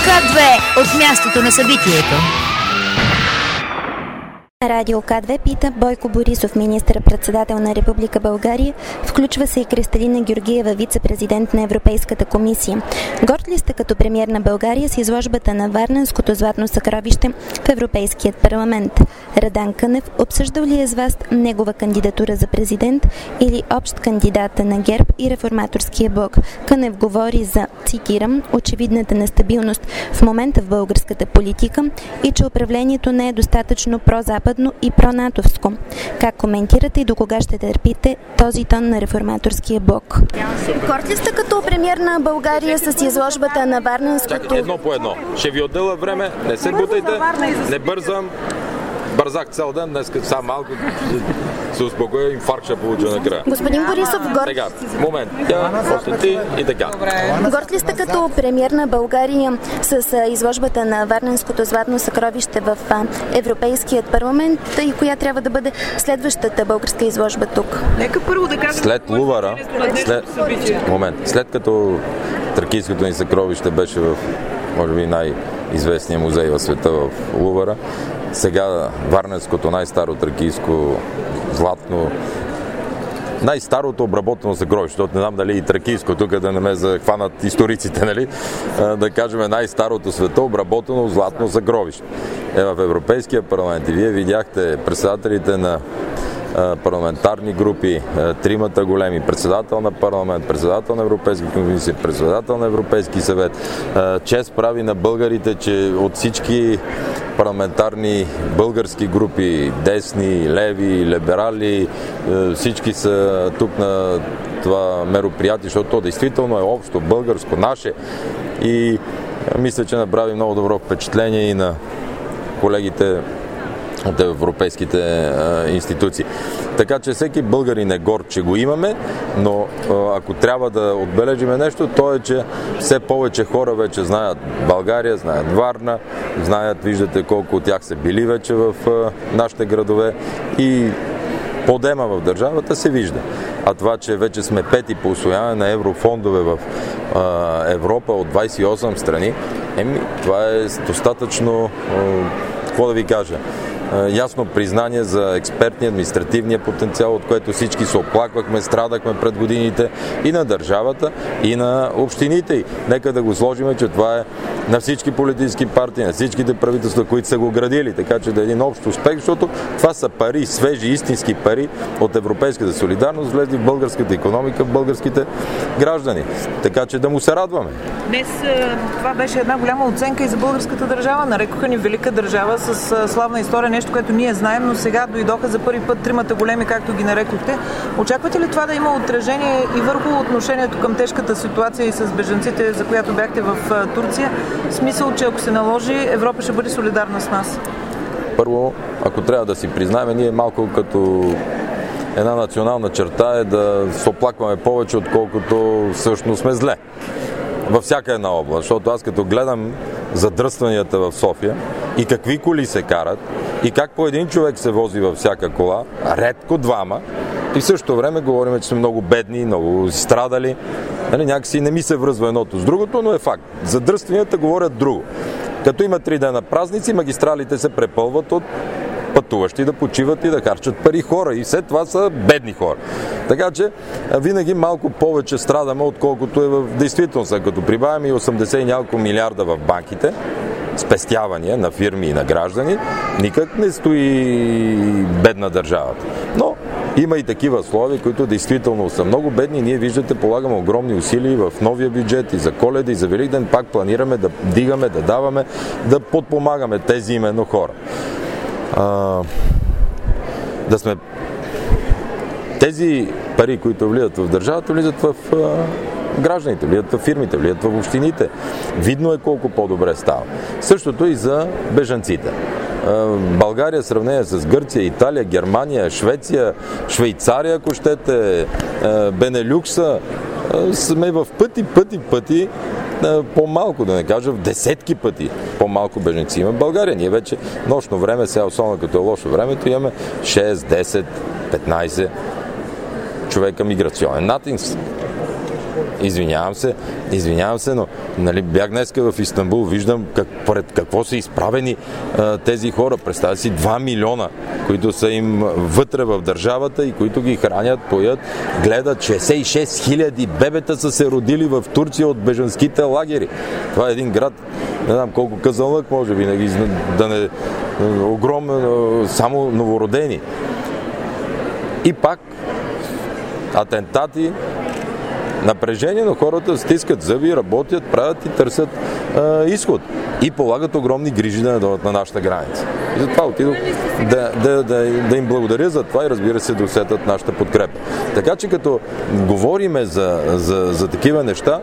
К2 от мястото на събитието. Радио К2 пита Бойко Борисов, министър-председател на Република България. Включва се и Кристалина Георгиева, вице-президент на Европейската комисия. Горд ли сте като премиер на България с изложбата на Варненското златно съкровище в Европейският парламент? Радан Кънев обсъждал ли е с вас негова кандидатура за президент или общ кандидата на ГЕРБ и Реформаторския блок? Кънев говори за, цитирам, очевидната нестабилност в момента в българската политика и че управлението не е достатъчно прозападно и пронатовско. Как коментирате и до кога ще търпите този тон на Реформаторския блок? Горд ли сте като премиер на България с изложбата на Варненското? Едно по едно. Ще ви отделя време, не се бутайте, не бързам. Бързах цял ден, днес сам малко се успокоя, инфаркт ще получа накрая. Господин Борисов, горд... Сега, момент, после ти и така. Горд ли сте като премиер на България с изложбата на Варненското златно съкровище в Европейският парламент и коя трябва да бъде следващата българска изложба тук? Нека първо да кажем... След Лувъра, след като тракийското ни съкровище беше в, може би, най-известния музей в света в Лувъра, сега Варненското, най-старо тракийско златно, най-старото обработено съкровище, защото не знам дали и тракийско, тук да не ме захванат историците, нали? Да кажем най-старото света обработено златно съкровище. В Европейския парламент и вие видяхте председателите на парламентарни групи, тримата големи, председател на парламент, председател на Европейска комисия, председател на Европейски съвет. Чест прави на българите, че от всички парламентарни български групи, десни, леви, либерали, всички са тук на това мероприятие, защото то действително е общо, българско, наше и мисля, че направи много добро впечатление и на колегите от европейските институции. Така че всеки българин е горд, че го имаме, но ако трябва да отбележиме нещо, то е, че все повече хора вече знаят България, знаят Варна, знаят, виждате колко от тях са били вече в нашите градове и подема в държавата се вижда. А това, че вече сме пети по усвояване на еврофондове в Европа от 28 страни, това е достатъчно, какво да ви кажа, ясно признание за експертния, административния потенциал, от което всички се оплаквахме, страдахме пред годините и на държавата, и на общините. Нека да го сложим, че това е на всички политически партии, на всичките правителства, които са го градили. Така че да е един общ успех, защото това са пари, свежи, истински пари от европейската солидарност, влезли в българската икономика, в българските граждани. Така че да му се радваме. Днес това беше една голяма оценка и за българската държава. Нарекоха ни велика държава с славна история, нещо, което ние знаем, но сега дойдоха за първи път тримата големи, както ги нарекохте. Очаквате ли това да има отражение и върху отношението към тежката ситуация и с бежанците, за която бяхте в Турция? В смисъл, че ако се наложи, Европа ще бъде солидарна с нас? Първо, ако трябва да си признаем, ние малко като една национална черта е да се оплакваме повече, отколкото всъщност сме зле. Във всяка една област, защото аз като гледам задръстванията в София и какви коли се карат и как по един човек се вози във всяка кола, редко двама, и в същото време говорим, че сме много бедни, много страдали. Някакси не ми се връзва едното с другото, но е факт. Задръстванията говорят друго. Като има 3 дена празници, магистралите се препълват от пътуващи да почиват и да харчат пари хора. И след това са бедни хора. Така че винаги малко повече страдаме, отколкото е в действителност. Като прибавим и 80 и няколко милиарда в банките, спестявания на фирми и на граждани, никак не стои бедна държавата. Но има и такива слоеве, които действително са много бедни. Ние, виждате, полагаме огромни усилия в новия бюджет и за Коледа, и за Великден. Пак планираме да дигаме, да даваме, да подпомагаме тези именно хора. Да сме... Тези пари, които влизат в държавата, влизат в гражданите, влизат в фирмите, влизат в общините. Видно е колко по-добре става. Същото и за бежанците. България в сравнение с Гърция, Италия, Германия, Швеция, Швейцария, ако щете, Бенелюкса, сме в пъти по-малко, да не кажа, в десетки пъти по-малко бежанци има в България. Ние вече нощно време, сега особено като е лошо времето, имаме 6, 10, 15 човека миграционен натиск. извинявам се, но нали, бях днеска в Истанбул, виждам пред какво са изправени тези хора. Представя си 2 милиона, които са им вътре в държавата и които ги хранят, поят, гледат. 66 хиляди бебета са се родили в Турция от бежанските лагери. Това е един град, не знам колко Казанлък може винаги, да не огромен, само новородени. И пак атентати, напрежение, но хората стискат зъби, работят, правят и търсят изход. И полагат огромни грижи да не дойдат на нашата граница. И затова отидох да им благодаря за това и разбира се да усетят нашата подкрепа. Така че като говориме за такива неща,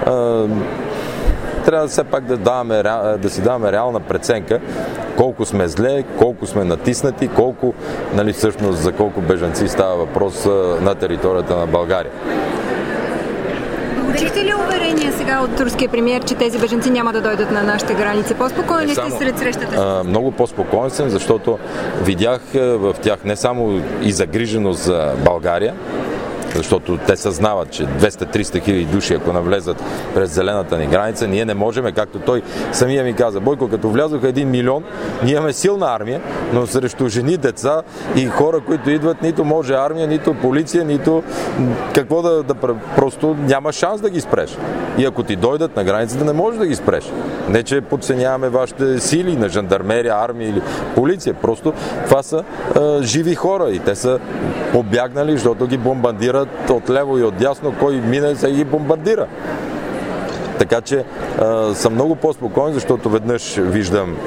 трябва все пак да си даваме реална преценка колко сме зле, колко сме натиснати, колко, нали, всъщност за колко бежанци става въпрос на територията на България. Получихте ли уверение сега от турския премиер, че тези бежанци няма да дойдат на нашата граница? По-спокоен ли сте сред срещата? Много по-спокоен съм, защото видях в тях не само и загриженост за България, защото те съзнават, че 200-300 хиляди души, ако навлезат през зелената ни граница, ние не можем, както той самия ми каза. Бойко, като влязоха 1 милион, ние имаме силна армия, но срещу жени, деца и хора, които идват, нито може армия, нито полиция, нито какво просто няма шанс да ги спреш. И ако ти дойдат на границата, не можеш да ги спреш. Не, че подценяваме вашите сили на жандармерия, армия или полиция. Просто това са живи хора и те са побягнали, защото ги бомбардират от лево и от дясно, кой мине се ги бомбардира. Така че съм много по-спокоен, защото веднъж виждам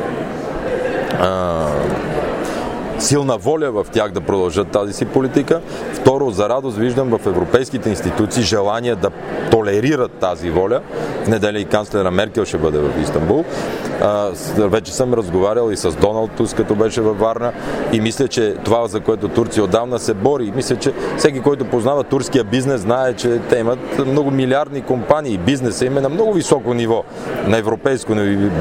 силна воля в тях да продължат тази си политика. Второ, за радост виждам в европейските институции желание да толерират тази воля. В неделя и канцлера Меркел ще бъде в Истанбул. Вече съм разговарял и с Доналд Туск, като беше във Варна, и мисля, че това, за което Турция отдавна се бори, мисля, че всеки, който познава турския бизнес, знае, че те имат много милиардни компании и бизнеса им е на много високо ниво, на европейско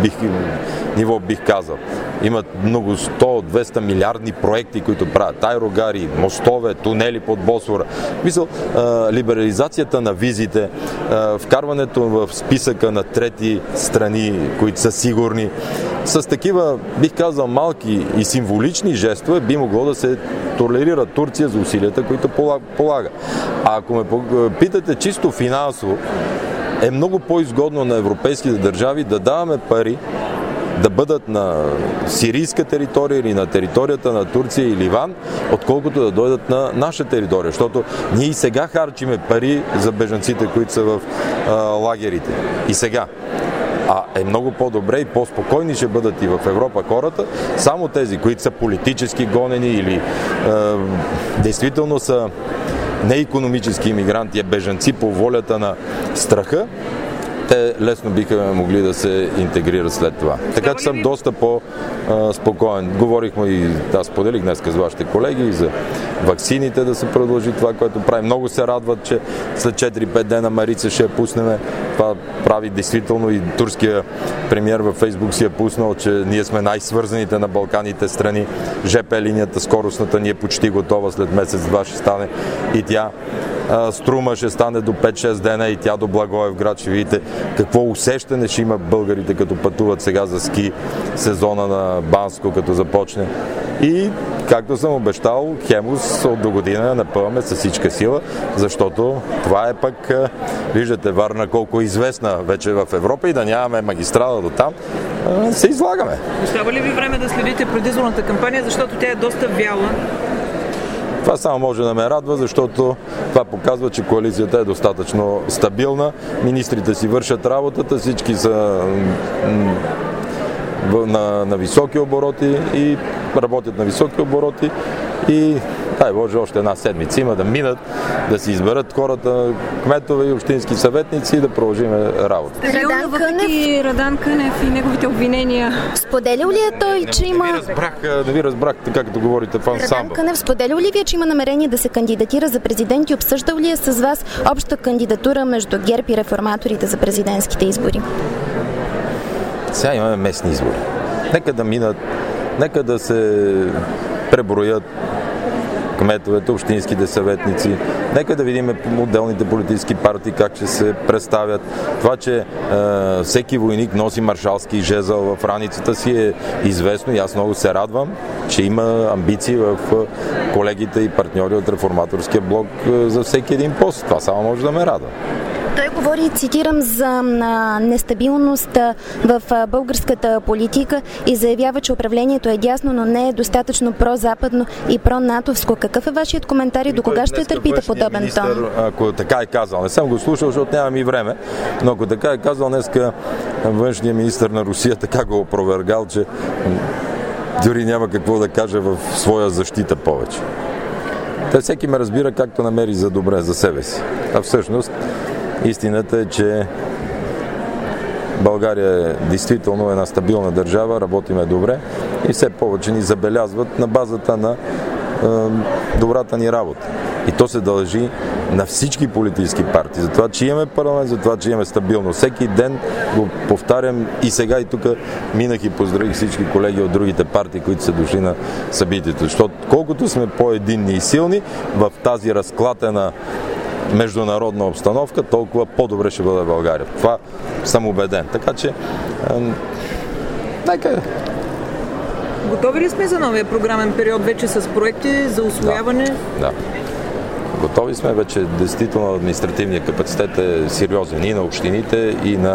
ниво бих казал. Имат много 100-200 милиардни проекти, които правят аерогари, мостове, тунели под Босфора. Мисъл, либерализацията на визите, вкарването в списъка на трети страни, които са сигурни, с такива, бих казал, малки и символични жестове би могло да се толерира Турция за усилията, които полага. А ако ме питате чисто финансово, е много по-изгодно на европейските държави да даваме пари да бъдат на сирийска територия или на територията на Турция и Ливан, отколкото да дойдат на наша територия. Защото ние и сега харчиме пари за бежанците, които са в лагерите. И сега. А е много по-добре и по-спокойни ще бъдат и в Европа хората, само тези, които са политически гонени или действително са неикономически имигранти, бежанци по волята на страха, те лесно биха могли да се интегрират след това. Така че съм доста по-спокоен. Говорихме и аз споделих днес с вашите колеги за ваксините да се продължи това, което прави. Много се радват, че след 4-5 дена Марица ще я пуснем. Това прави действително и турския премиер във Фейсбук си е пуснал, че ние сме най-свързаните на Балканите страни. ЖП линията скоростната ни е почти готова, след месец-два ще стане и тя. Струма ще стане до 5-6 дена и тя до Благоевград. Ще видите какво усещане ще има българите, като пътуват сега за ски сезона на Банско, като започне. И, както съм обещал, Хемус от до година напъваме с всичка сила, защото това е пък, виждате, Варна колко е известна вече в Европа и да нямаме магистрала до там, се излагаме. Остава ли ви време да следите предизборната кампания, защото тя е доста вяла? Това само може да ме радва, защото това показва, че коалицията е достатъчно стабилна. Министрите си вършат работата, всички са на високи обороти и работят на високи обороти и дай Боже, още една седмица има да минат, да си изберат хората, кметове и общински съветници и да продължим работа. Радан Кънев и неговите обвинения. Споделял ли е той, че има... Не ви разбрах така, като говорите в ансамбъл. Радан Кънев, споделял ли вие, че има намерение да се кандидатира за президент и обсъждал ли е с вас обща кандидатура между ГЕРБ и реформаторите за президентските избори? Сега имаме местни избори. Нека да минат, нека да се преброят кметовете, общинските съветници, Нека да видим отделните политически партии как ще се представят. Това, че всеки войник носи маршалски жезъл в раницата си е известно и аз много се радвам, че има амбиции в колегите и партньори от Реформаторския блок за всеки един пост. Това само може да ме радва. Той говори, цитирам, за нестабилност в българската политика и заявява, че управлението е дясно, но не е достатъчно прозападно и пронатовско. Какъв е вашият коментар и до кога ще търпите подобен тон? Ако така е казал, не съм го слушал, защото нямам и време, но ако така е казал, днеска външният министър на Русия така го опровергал, че дори няма какво да каже в своя защита повече. Та всеки ме разбира както намери за добре за себе си. А всъщност истината е, че България е действително една стабилна държава, работиме добре и все повече ни забелязват на базата на добрата ни работа. И то се дължи на всички политически партии. За това, че имаме парламент, за това, че имаме стабилност. Всеки ден го повтарям и сега и тук минах и поздравих всички колеги от другите партии, които са дошли на събитието. Защото колкото сме по-единни и силни в тази разклатена международна обстановка, толкова по-добре ще бъде България. Това съм убеден. Така че, нека. Готови ли сме за новия програмен период вече с проекти за усвояване? Да. Готови сме вече. Действително административният капацитет е сериозен и на общините,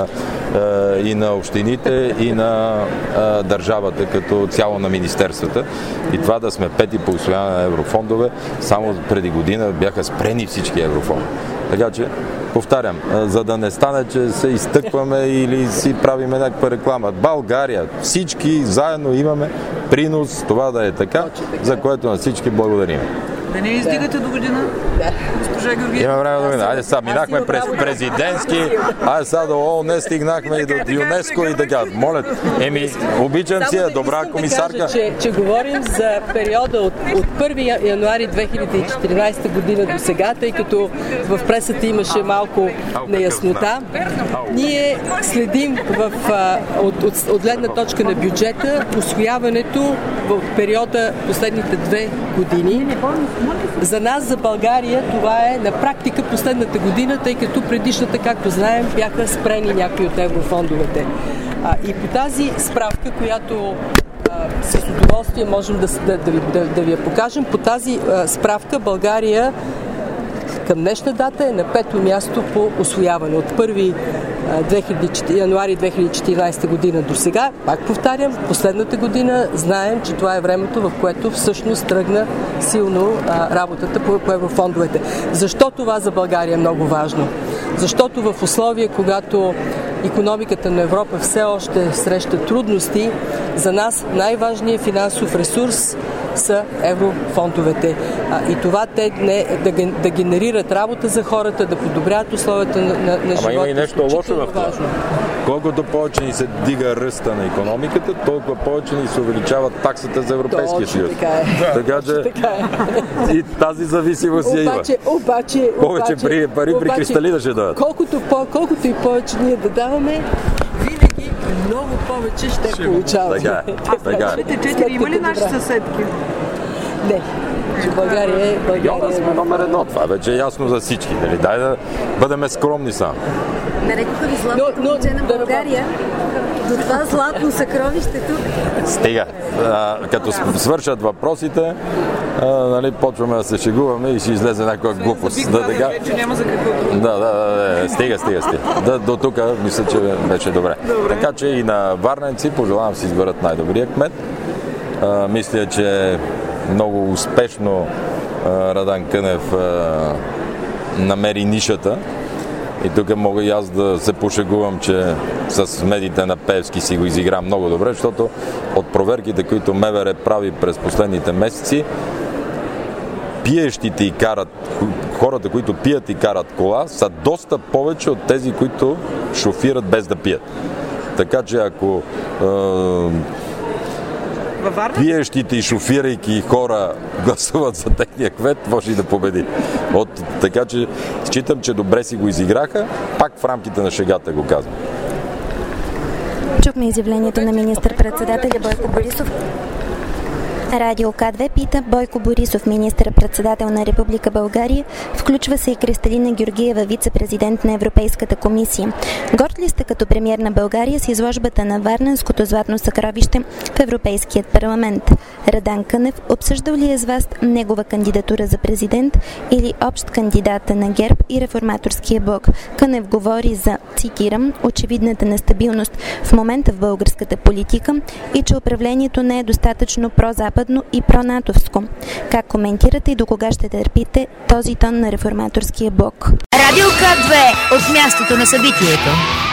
и на общините, и на държавата като цяло на министерствата. И това да сме пети по усвояване на еврофондове, само преди година бяха спрени всички еврофондове. Така че, повтарям, за да не стане, че се изтъкваме или си правиме някаква реклама. България, всички заедно имаме принос това да е така, за което на всички благодарим. Да не издигате до година? Госпожа Георгиева. Има време до година. Айде сега, минахме през президентски, айде сега до ООН стигнахме и до ЮНЕСКО и така. Моля, обичам си, добра комисарка. Да кажа, че говорим за периода от 1 януари 2014 година до сега, тъй като в пресата имаше малко неяснота. Ние следим от гледна точка на бюджета усвояването в периода последните 2 години. За нас, за България, това е на практика последната година, тъй като предишната, както знаем, бяха спрени някои от еврофондовете. И по тази справка, която с удоволствие можем да ви я покажем, по тази справка България към днешна дата е на 5-то място по усвояване. От 1 януари 2014 година до сега, пак повтарям, последната година знаем, че това е времето, в което всъщност тръгна силно работата по еврофондовете. Защо това за България е много важно? Защото в условия, когато икономиката на Европа все още среща трудности, за нас най-важният финансов ресурс са еврофондовете. И това те да генерират работа за хората, да подобрят условията на живота. Ама има и нещо лошо в това. Колкото повече ни се дига ръста на икономиката, толкова повече ни се увеличава таксата за Европейския съюз. Така че и тази зависимост я има. Повече пари при кристалина ще дадат. Колкото и повече ние да даваме, винаги много повече ще получаваме. Така. Има ли наши съседки? Не. България е... Да сме номер 1. Това вече е ясно за всички. Дай да бъдем скромни само. Нарекоха ви златното момче на България. До това златно съкровище тук. Стига. Като свършат въпросите, почваме да се шегуваме и ще излезе някаква глупост. Стига. До тук мисля, че беше добре. Така че и на варненци пожелавам си изберат най-добрия кмет. Мисля, че много успешно Радан Кънев намери нишата. И тук мога и аз да се пошегувам, че с медиите на Пеевски си го изигра много добре, защото от проверките, които МВР прави през последните месеци, пиещите и карат, хората, които пият и карат кола, са доста повече от тези, които шофират без да пият. Така че ако пиещите и шофирайки хора гласуват за техния кмет, може и да победи. Така че считам, че добре си го изиграха, пак в рамките на шегата го казвам. Чухме изявлението на министър-председателя Бойко Борисов. Радио К2 пита Бойко Борисов, министър-председател на Република България. Включва се и Кристалина Георгиева, вице-президент на Европейската комисия. Горд ли сте като премиер на България с изложбата на Варненското златно съкровище в Европейският парламент? Радан Кънев обсъждал ли е с вас негова кандидатура за президент или общ кандидат на ГЕРБ и Реформаторския блок? Кънев говори за, цитирам, очевидната нестабилност в момента в българската политика и че управлението не е достатъчно прозападно и пронатовско. Как коментирате и до кога ще търпите този тон на Реформаторския блок? Радио К2 от мястото на събитието.